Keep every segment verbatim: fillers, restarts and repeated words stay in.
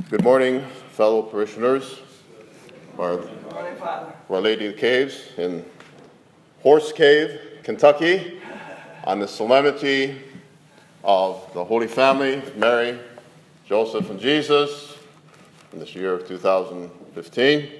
Good morning, fellow parishioners of Our, Our Lady of the Caves in Horse Cave, Kentucky, on the solemnity of the Holy Family, Mary, Joseph, and Jesus, in this year of two thousand fifteen.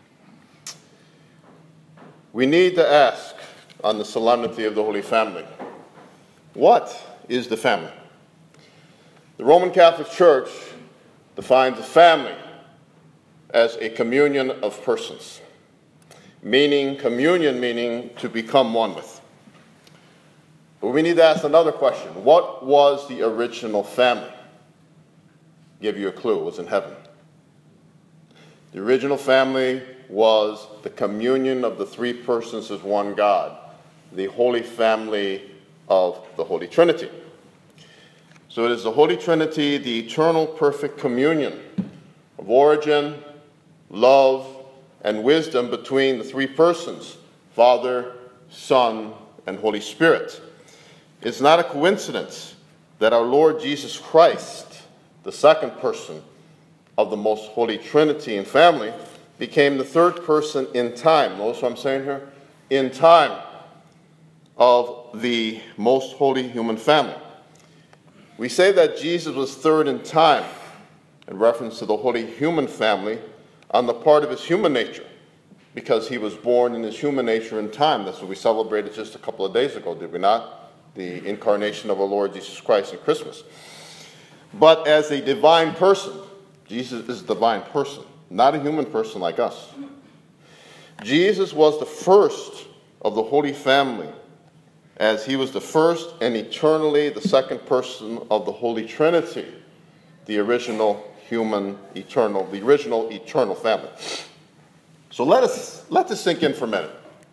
We need to ask on the solemnity of the Holy Family, what is the family? The Roman Catholic Church defines a family as a communion of persons, meaning communion meaning to become one with. But we need to ask another question. What was the original family? Give you a clue. It was in heaven. The original family was the communion of the three persons as one God, the Holy Family of the Holy Trinity. So it is the Holy Trinity, the eternal perfect communion of origin, love, and wisdom between the three persons, Father, Son, and Holy Spirit. It's not a coincidence that our Lord Jesus Christ, the second person of the most Holy Trinity and family, became the third person in time. Notice what I'm saying here? In time of the most holy human family. We say that Jesus was third in time in reference to the holy human family on the part of his human nature, because he was born in his human nature in time. That's what we celebrated just a couple of days ago, did we not? The incarnation of our Lord Jesus Christ in Christmas. But as a divine person, Jesus is a divine person, not a human person like us. Jesus was the first of the Holy Family, as he was the first and eternally the second person of the Holy Trinity, the original human eternal, the original eternal family. So let us let this sink in for a minute.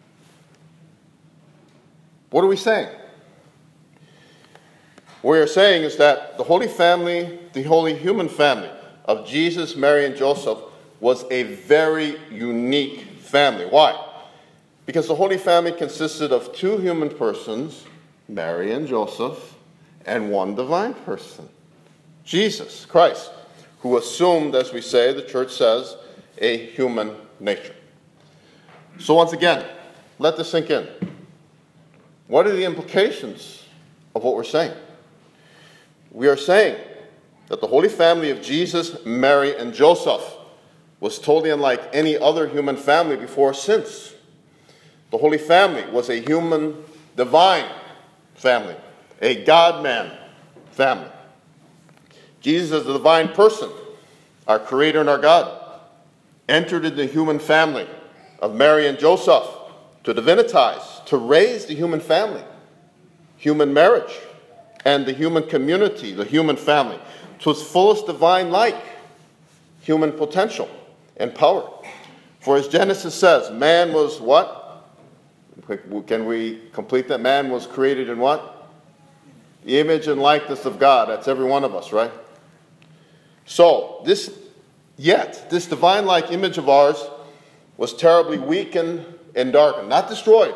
What are we saying? What we are saying is that the Holy Family, the holy human family of Jesus, Mary, and Joseph was a very unique family. Why? Because the Holy Family consisted of two human persons, Mary and Joseph, and one divine person, Jesus Christ, who assumed, as we say, the church says, a human nature. So once again, let this sink in. What are the implications of what we're saying? We are saying that the Holy Family of Jesus, Mary, and Joseph was totally unlike any other human family before or since. The Holy Family was a human, divine family, a God-man family. Jesus is the divine person, our Creator and our God, entered into the human family of Mary and Joseph to divinitize, to raise the human family, human marriage, and the human community, the human family, to its fullest divine-like human potential and power. For as Genesis says, man was what? Can we complete that? Man was created in what? The image and likeness of God. That's every one of us, right? So, this, yet, this divine-like image of ours was terribly weakened and darkened. Not destroyed,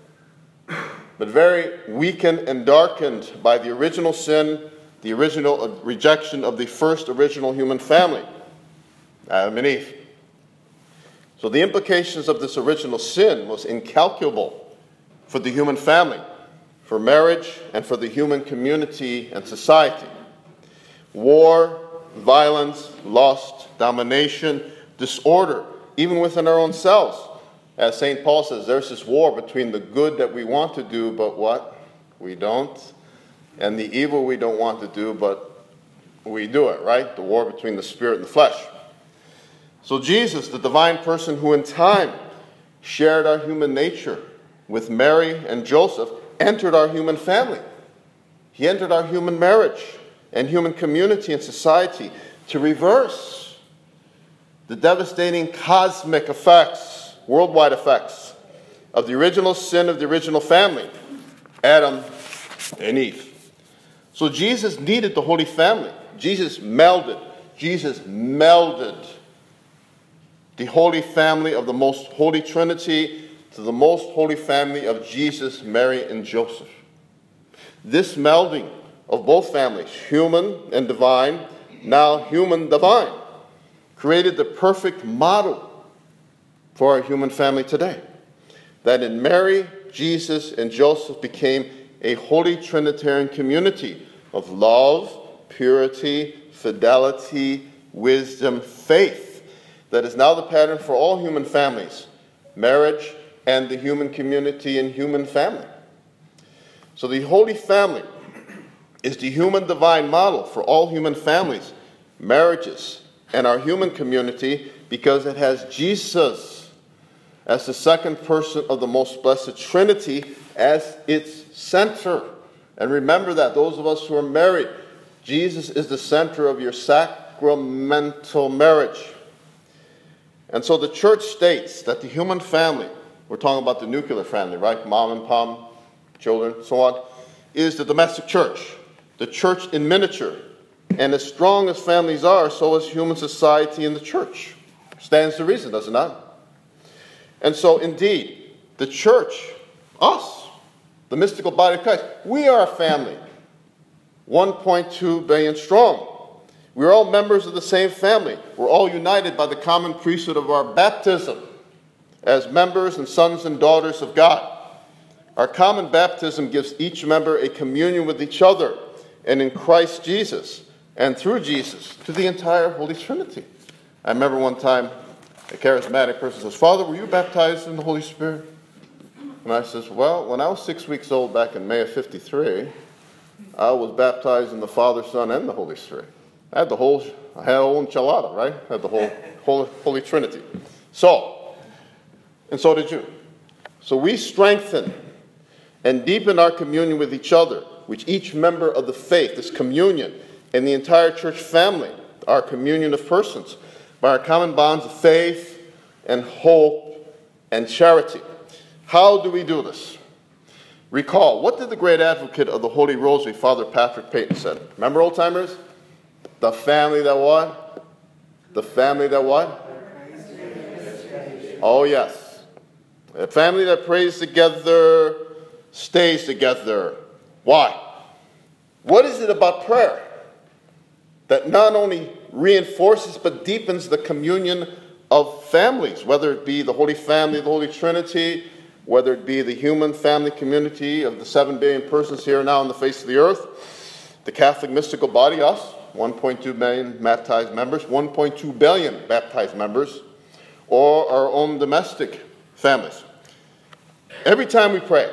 but very weakened and darkened by the original sin, the original rejection of the first original human family, Adam and Eve. So the implications of this original sin was incalculable for the human family, for marriage, and for the human community and society. War, violence, lust, domination, disorder, even within our own selves. As Saint Paul says, there's this war between the good that we want to do, but what? We don't. And the evil we don't want to do, but we do it, right? The war between the spirit and the flesh. So Jesus, the divine person who in time shared our human nature with Mary and Joseph, entered our human family. He entered our human marriage and human community and society to reverse the devastating cosmic effects, worldwide effects, of the original sin of the original family, Adam and Eve. So Jesus needed the Holy Family. Jesus melded, Jesus melded the Holy Family of the most Holy Trinity to the most holy family of Jesus, Mary, and Joseph. This melding of both families, human and divine, now human divine, created the perfect model for our human family today. That in Mary, Jesus, and Joseph became a holy Trinitarian community of love, purity, fidelity, wisdom, faith. That is now the pattern for all human families, marriage, and the human community and human family. So the Holy Family is the human divine model for all human families, marriages, and our human community because it has Jesus as the second person of the most blessed Trinity as its center. And remember that, those of us who are married, Jesus is the center of your sacramental marriage. And so the church states that the human family, we're talking about the nuclear family, right? Mom and pop, children, so on, is the domestic church, the church in miniature. And as strong as families are, so is human society in the church. Stands to reason, does it not? And so, indeed, the church, us, the mystical body of Christ, we are a family, one point two billion strong. We're all members of the same family. We're all united by the common priesthood of our baptism as members and sons and daughters of God. Our common baptism gives each member a communion with each other and in Christ Jesus and through Jesus to the entire Holy Trinity. I remember one time a charismatic person says, "Father, were you baptized in the Holy Spirit?" And I says, "Well, when I was six weeks old back in May of fifty-three, I was baptized in the Father, Son, and the Holy Spirit. I had the whole, I had a whole enchilada, right? I had the whole Holy, Holy Trinity." So, and so did you. So we strengthen and deepen our communion with each other, which each member of the faith, this communion, and the entire church family, our communion of persons, by our common bonds of faith and hope and charity. How do we do this? Recall, what did the great advocate of the Holy Rosary, Father Patrick Peyton, said? Remember, old-timers? The family that what? The family that what? Oh, yes. A family that prays together stays together. Why? What is it about prayer that not only reinforces but deepens the communion of families, whether it be the Holy Family, the Holy Trinity, whether it be the human family community of the seven billion persons here now on the face of the earth, the Catholic mystical body, us, one point two million baptized members, one point two billion baptized members, or our own domestic families. Every time we pray,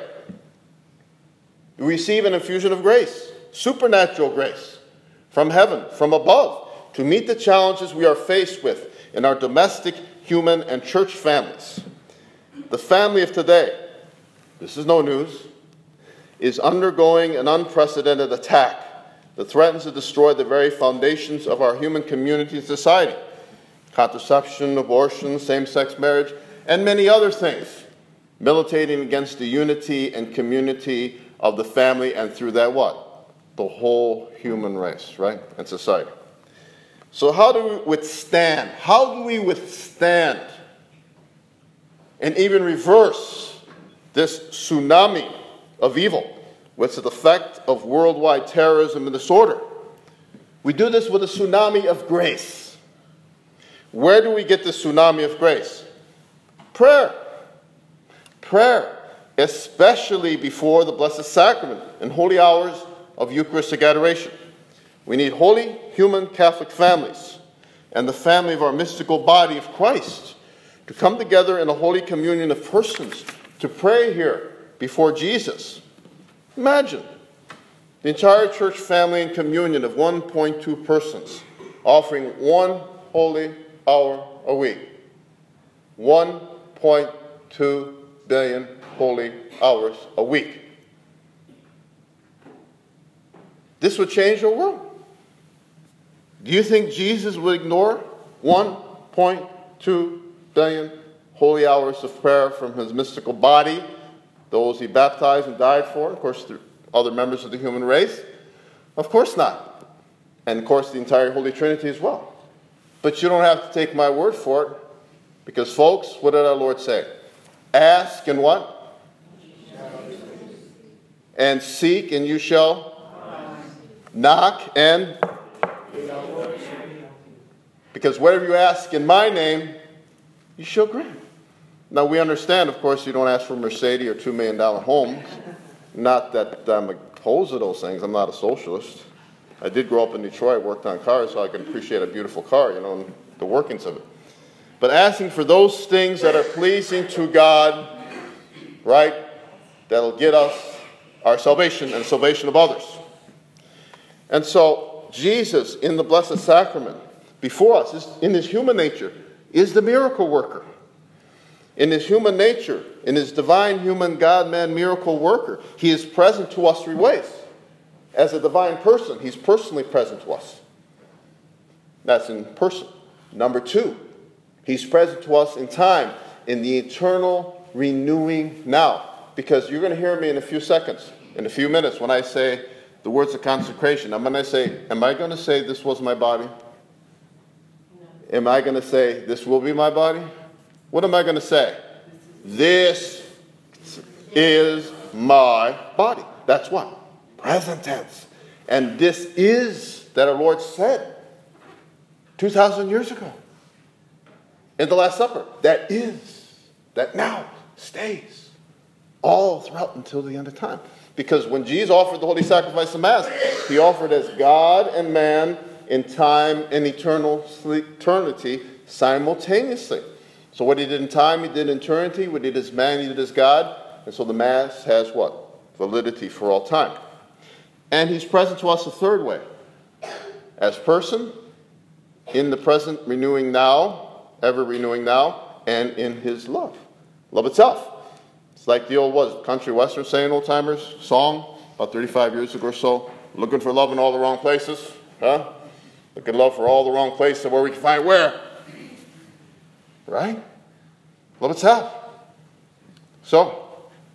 we receive an infusion of grace, supernatural grace, from heaven, from above, to meet the challenges we are faced with in our domestic, human, and church families. The family of today, this is no news, is undergoing an unprecedented attack that threatens to destroy the very foundations of our human community and society. Contraception, abortion, same-sex marriage, and many other things, militating against the unity and community of the family, and through that what? The whole human race, right? And society. So how do we withstand? How do we withstand and even reverse this tsunami of evil, which is the effect of worldwide terrorism and disorder? We do this with a tsunami of grace. Where do we get this tsunami of grace? Prayer. Prayer, especially before the Blessed Sacrament and holy hours of Eucharistic adoration. We need holy, human, Catholic families and the family of our mystical body of Christ to come together in a holy communion of persons to pray here before Jesus. Imagine the entire church family and communion of one point two persons offering one holy hour a week. one point two billion holy hours a week. This would change the world. Do you think Jesus would ignore one point two billion holy hours of prayer from his mystical body, those he baptized and died for, of course, through other members of the human race? Of course not. And of course, the entire Holy Trinity as well. But you don't have to take my word for it, because folks, what did our Lord say? Ask and what? And seek and you shall? Knock and? Because whatever you ask in my name, you shall grant. Now, we understand, of course, you don't ask for a Mercedes or two million dollar homes. Not that I'm opposed to those things. I'm not a socialist. I did grow up in Detroit, worked on cars, so I can appreciate a beautiful car, you know, and the workings of it. But asking for those things that are pleasing to God, right, that'll get us our salvation and salvation of others. And so, Jesus, in the Blessed Sacrament, before us, is, in his human nature, is the miracle worker. In his human nature, in his divine human God-man miracle worker, he is present to us three ways. As a divine person, he's personally present to us. That's in person. Number two, he's present to us in time, in the eternal renewing now. Because you're going to hear me in a few seconds, in a few minutes, when I say the words of consecration. I'm going to say, am I going to say this was my body? No. Am I going to say this will be my body? What am I going to say? This is my body. That's what? Present tense. And this is that our Lord said two thousand years ago in the Last Supper. That is, that now stays all throughout until the end of time. Because when Jesus offered the holy sacrifice of Mass, he offered as God and man in time and eternal eternity simultaneously. So what he did in time, he did in eternity. What he did as man, he did as God. And so the Mass has what? Validity for all time. And he's present to us a third way. As person, in the present renewing now, ever renewing now, and in his love. Love itself. It's like the old, what, country western saying, old timers, song, about thirty-five years ago or so. Looking for love in all the wrong places. Huh? Looking love for all the wrong places where we can find where? Right? Love itself. So,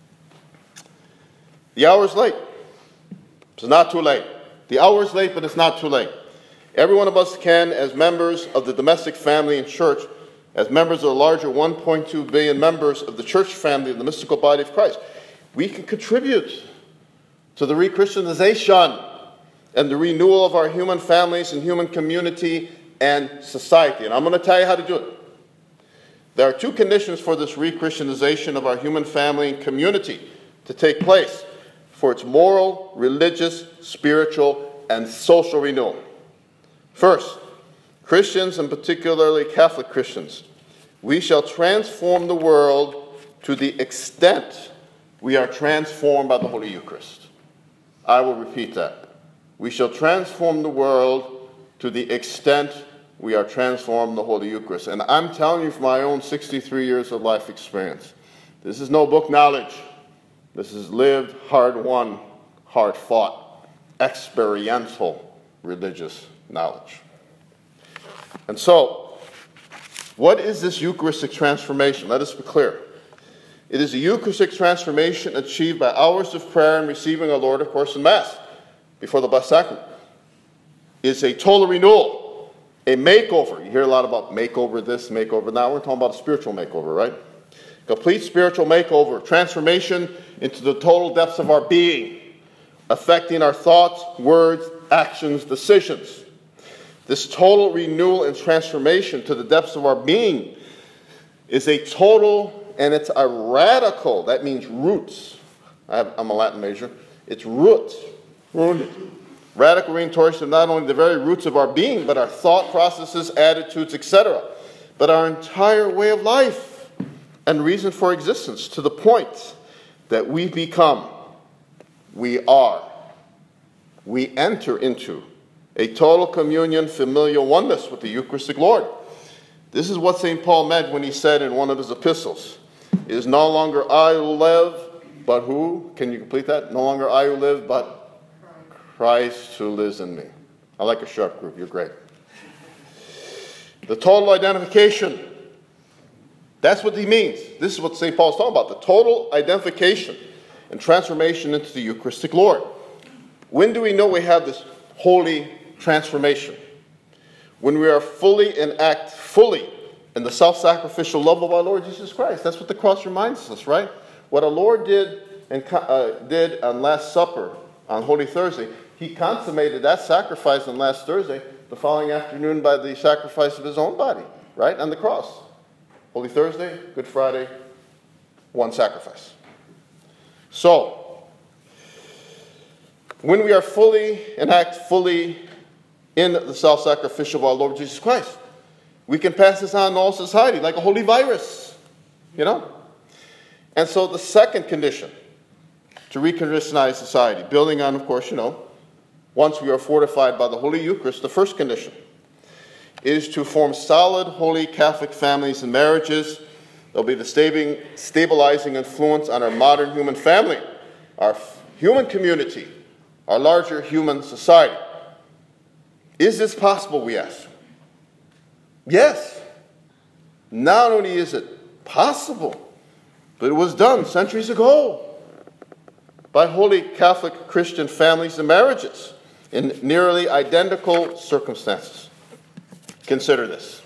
the hour is late. It's not too late. The hour is late, but it's not too late. Every one of us can, as members of the domestic family and church, as members of the larger one point two billion members of the church family of the mystical body of Christ, we can contribute to the re-Christianization and the renewal of our human families and human community and society. And I'm going to tell you how to do it. There are two conditions for this re-Christianization of our human family and community to take place for its moral, religious, spiritual, and social renewal. First, Christians, and particularly Catholic Christians, we shall transform the world to the extent we are transformed by the Holy Eucharist. I will repeat that. We shall transform the world to the extent we are transformed in the Holy Eucharist. And I'm telling you from my own sixty-three years of life experience, this is no book knowledge. This is lived, hard-won, hard-fought, experiential religious knowledge. And so, what is this Eucharistic transformation? Let us be clear. It is a Eucharistic transformation achieved by hours of prayer and receiving our Lord, of course, in Mass, before the Blessed Sacrament. It's a total renewal, a makeover. You hear a lot about makeover this, makeover that. We're talking about a spiritual makeover, right? Complete spiritual makeover, transformation into the total depths of our being, affecting our thoughts, words, actions, decisions. This total renewal and transformation to the depths of our being is a total, and it's a radical, that means roots. I have, I'm a Latin major. It's roots. Rooted. Radical restoration of not only the very roots of our being, but our thought processes, attitudes, et cetera, but our entire way of life and reason for existence, to the point that we become, we are, we enter into a total communion, familial oneness with the Eucharistic Lord. This is what Saint Paul meant when he said in one of his epistles, it is no longer I who live, but who? Can you complete that? No longer I who live, but Christ who lives in me. I like a sharp group. You're great. The total identification. That's what he means. This is what Saint Paul is talking about. The total identification and transformation into the Eucharistic Lord. When do we know we have this holy transformation? When we are fully and act fully in the self-sacrificial love of our Lord Jesus Christ. That's what the cross reminds us, right? What our Lord did and uh, did on Last Supper, on Holy Thursday, he consummated that sacrifice on last Thursday the following afternoon by the sacrifice of his own body, right, on the cross. Holy Thursday, Good Friday, one sacrifice. So, when we are fully and act fully in the self-sacrificial of our Lord Jesus Christ, we can pass this on to all society like a holy virus, you know? And so the second condition to re-Christianize society, building on, of course, you know, once we are fortified by the Holy Eucharist, the first condition is to form solid, holy Catholic families and marriages. They'll be the stabilizing influence on our modern human family, our human community, our larger human society. Is this possible, we ask? Yes. Not only is it possible, but it was done centuries ago by holy Catholic Christian families and marriages in nearly identical circumstances. Consider this.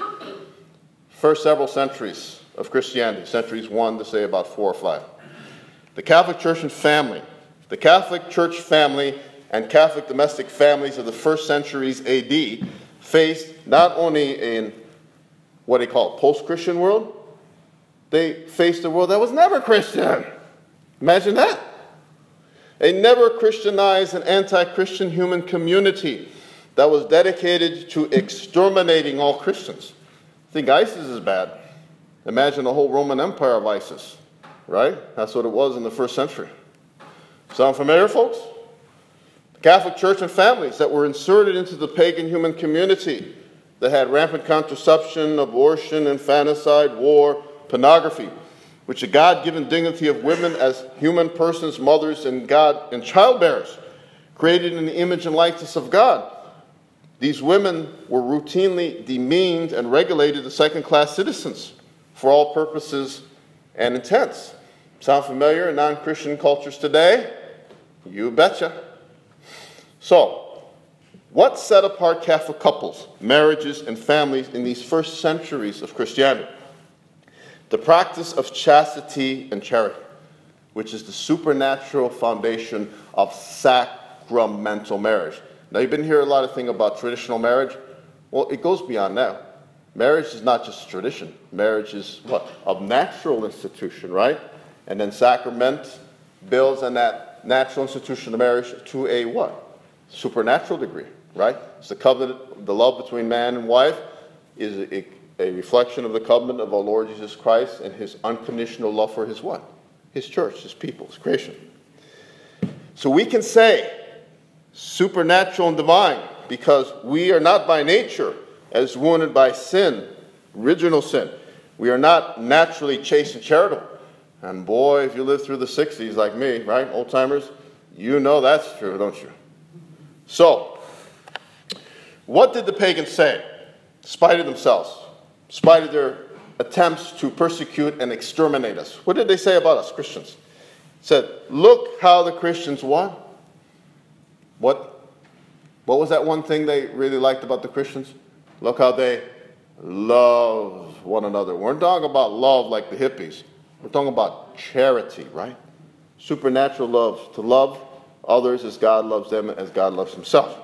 First several centuries of Christianity, centuries one to say about four or five. The Catholic Church and family, the Catholic Church family and Catholic domestic families of the first centuries A D faced not only in what they call post-Christian world, they faced a world that was never Christian. Imagine that. A never Christianized and anti-Christian human community that was dedicated to exterminating all Christians. Think ISIS is bad. Imagine the whole Roman Empire of ISIS, right? That's what it was in the first century. Sound familiar, folks? The Catholic Church and families that were inserted into the pagan human community that had rampant contraception, abortion, infanticide, war, pornography, which the God-given dignity of women as human persons, mothers, and God and childbearers, created in the image and likeness of God. These women were routinely demeaned and regulated as second-class citizens for all purposes and intents. Sound familiar in non-Christian cultures today? You betcha. So, what set apart Catholic couples, marriages, and families in these first centuries of Christianity? The practice of chastity and charity, which is the supernatural foundation of sacramental marriage. Now, you've been hearing a lot of things about traditional marriage. Well, it goes beyond that. Marriage is not just a tradition. Marriage is what? A natural institution, right? And then sacrament builds on that natural institution of marriage to a what? Supernatural degree, right? It's the covenant, the love between man and wife is a, a reflection of the covenant of our Lord Jesus Christ and his unconditional love for his what? His church, his people, his creation. So we can say supernatural and divine because we are not by nature as wounded by sin, original sin. We are not naturally chaste and charitable. And boy, if you lived through the sixties like me, right, old-timers, you know that's true, don't you? So, what did the pagans say? In spite of themselves, in spite of their attempts to persecute and exterminate us. What did they say about us, Christians? It said, look how the Christians what? What? What was that one thing they really liked about the Christians? Look how they love one another. We're not talking about love like the hippies. We're talking about charity, right? Supernatural love. To love others as God loves them, as God loves himself.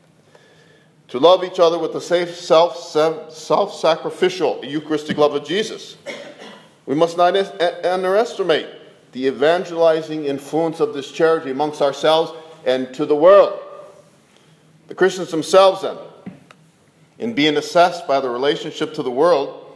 To love each other with the same self, self-sacrificial Eucharistic love of Jesus. We must not underestimate the evangelizing influence of this charity amongst ourselves and to the world. The Christians themselves, then, in being assessed by the relationship to the world,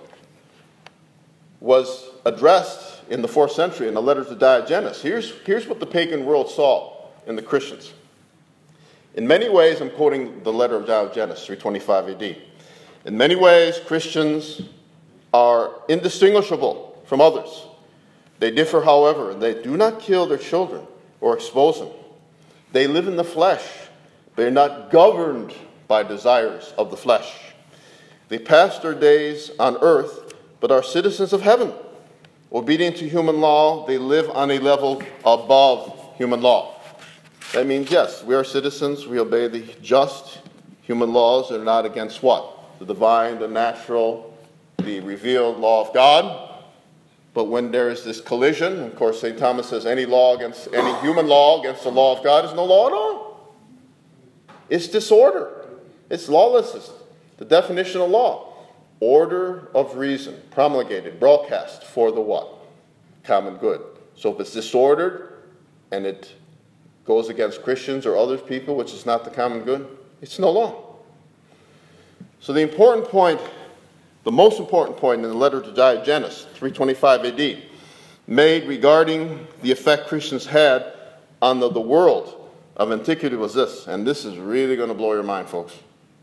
was addressed in the fourth century in the letter to Diogenes. Here's, here's what the pagan world saw in the Christians. In many ways, I'm quoting the letter of Diogenes, three twenty-five A D. In many ways, Christians are indistinguishable from others. They differ, however, and they do not kill their children or expose them. They live in the flesh. They are not governed by desires of the flesh. They pass their days on earth, but are citizens of heaven. Obedient to human law, they live on a level above human law. That means, yes, we are citizens. We obey the just human laws that are not against what? The divine, the natural, the revealed law of God. But when there is this collision, of course, Saint Thomas says any law against, any human law against the law of God is no law at all. It's disorder. It's lawlessness. The definition of law. Order of reason, promulgated, broadcast for the what? Common good. So if it's disordered and it goes against Christians or other people, which is not the common good, it's no law. So the important point, the most important point in the letter to Diogenes, three twenty-five A D, made regarding the effect Christians had on the, the world of antiquity was this, and this is really going to blow your mind, folks.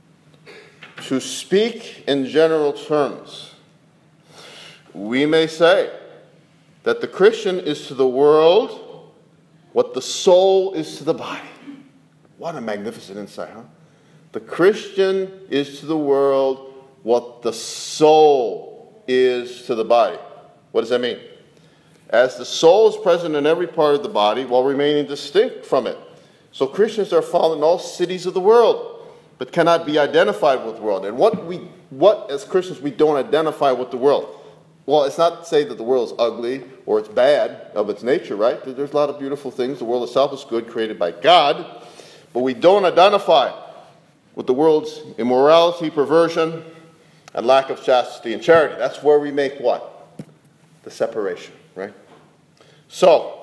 To speak in general terms, we may say that the Christian is to the world what the soul is to the body. What a magnificent insight, huh? The Christian is to the world what the soul is to the body. What does that mean? As the soul is present in every part of the body while remaining distinct from it. So Christians are found in all cities of the world, but cannot be identified with the world. And what we, what as Christians we don't identify with the world? Well, it's not to say that the world is ugly or it's bad of its nature, right? There's a lot of beautiful things. The world itself is good, created by God. But we don't identify with the world's immorality, perversion, and lack of chastity and charity. That's where we make what? The separation, right? So,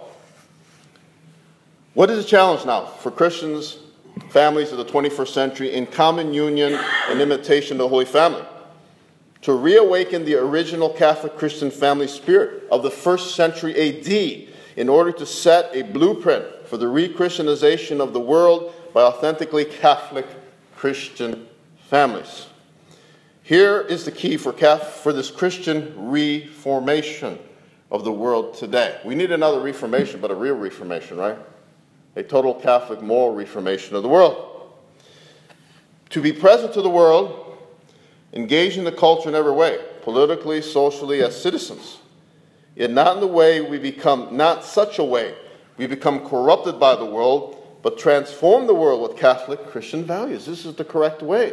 what is the challenge now for Christians, families of the twenty-first century, in common union and imitation of the Holy Family? To reawaken the original Catholic Christian family spirit of the first century A D in order to set a blueprint for the re-Christianization of the world by authentically Catholic Christian families. Here is the key for, Catholic, for this Christian reformation of the world today. We need another reformation, but a real reformation, right? A total Catholic moral reformation of the world. To be present to the world, engage in the culture in every way, politically, socially, as citizens. Yet not in the way we become, not such a way we become corrupted by the world, but transform the world with Catholic Christian values. This is the correct way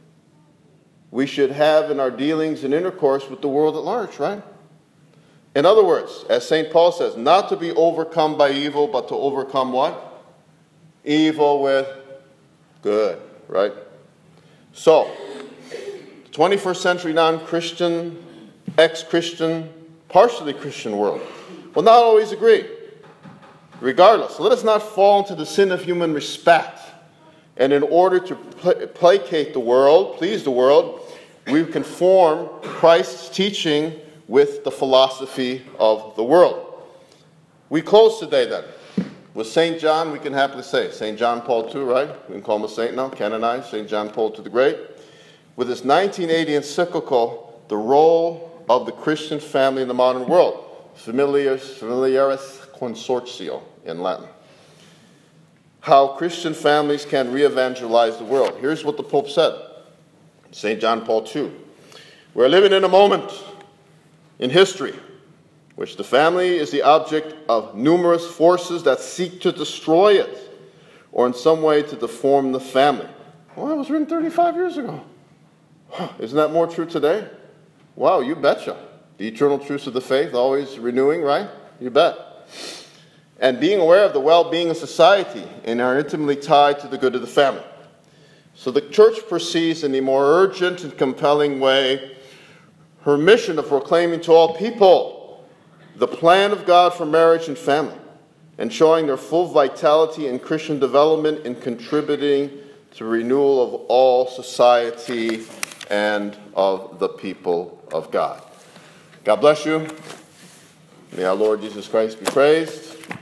we should have in our dealings and intercourse with the world at large, right? In other words, as Saint Paul says, not to be overcome by evil, but to overcome what? Evil with good, right? So, the twenty-first century non-Christian, ex-Christian, partially Christian world will not always agree. Regardless, let us not fall into the sin of human respect. And in order to pl- placate the world, please the world, we conform Christ's teaching with the philosophy of the world. We close today then with Saint John. We can happily say Saint John Paul the Second, right? We can call him a saint now, canonized, Saint John Paul the Second the Great. With his nineteen eighty encyclical, The Role of the Christian Family in the Modern World, Familiaris, Familiaris Consortio in Latin. How Christian families can re-evangelize the world. Here's what the Pope said, Saint John Paul the Second. We're living in a moment in history which the family is the object of numerous forces that seek to destroy it or in some way to deform the family. Well, that was written thirty-five years ago. Isn't that more true today? Wow, you betcha. The eternal truths of the faith, always renewing, right? You bet. And being aware of the well-being of society and are intimately tied to the good of the family. So the church perceives in a more urgent and compelling way her mission of proclaiming to all people the plan of God for marriage and family, and showing their full vitality in Christian development and contributing to renewal of all society and of the people of God. God bless you. May our Lord Jesus Christ be praised.